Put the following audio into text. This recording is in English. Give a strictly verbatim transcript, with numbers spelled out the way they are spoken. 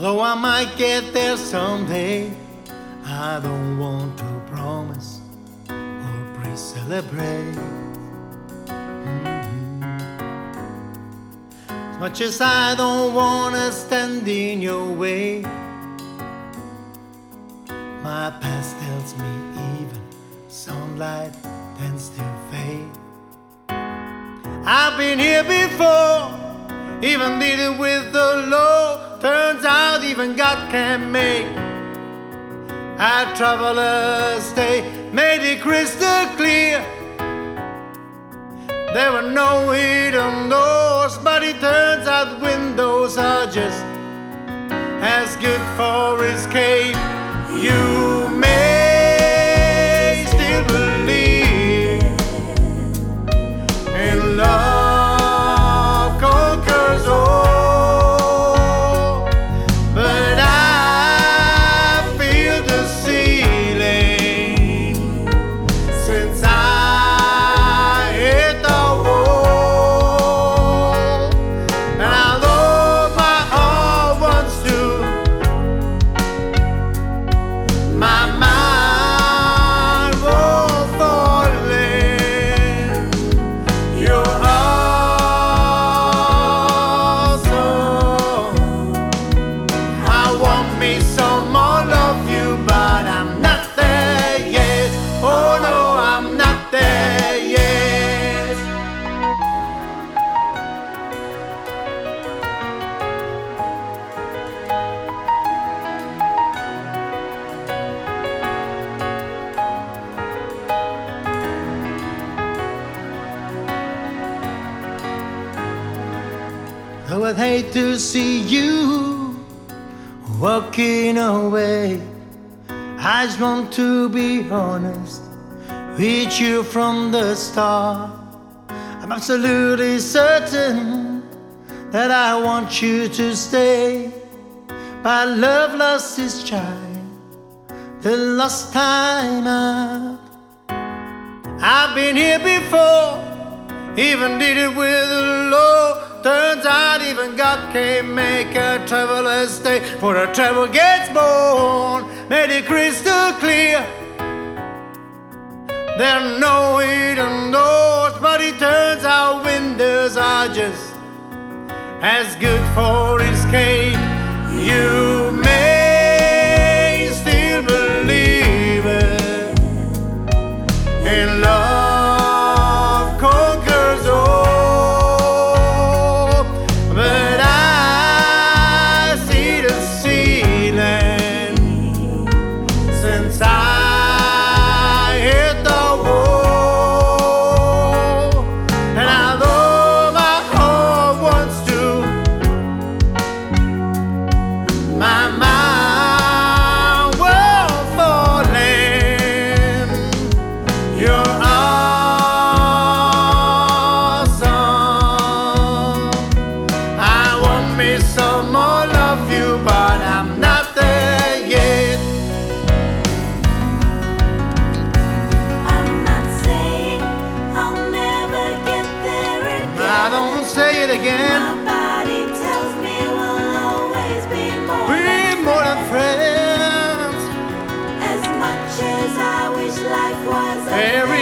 Although I might get there someday, I don't want to promise or pre-celebrate. Mm-hmm. As much as I don't wanna stand in your way, my past tells me even sunlight tends to fade. I've been here before, even did it with the Lord. Turns out even God can make a traveler's day. Made it crystal clear. There were no hidden doors, but it turns out windows are just as good for escape. You may still believe in love conquers all, but I feel the ceiling since I hit the wall. And although my heart wants to, my mind won't fall in. You're awesome. I want me some more of you, but I'm not there yet. Oh no, I'm not there yet. Though I'd hate to see you walking away, I just want to be honest with you from the start. I'm absolutely certain that I want you to stay, but love lost its charm the last time out. I've been here before, even did it with the Lord. Turns out even God can make a traveler's day, for a travel gets born. Made it crystal clear. There are no hidden doors, but it turns out windows are just as good for escape. You may still believe it in love conquers all, but I see the ceiling since I hit the wall. And although my heart wants to, my mind won't fall in. You're awesome. I want me some more of you, but I'm not there yet. I'm not saying I'll never get there I again. don't say it again. My body tells me we'll always be more We than more than friends. friends. As much as I wish life was a Every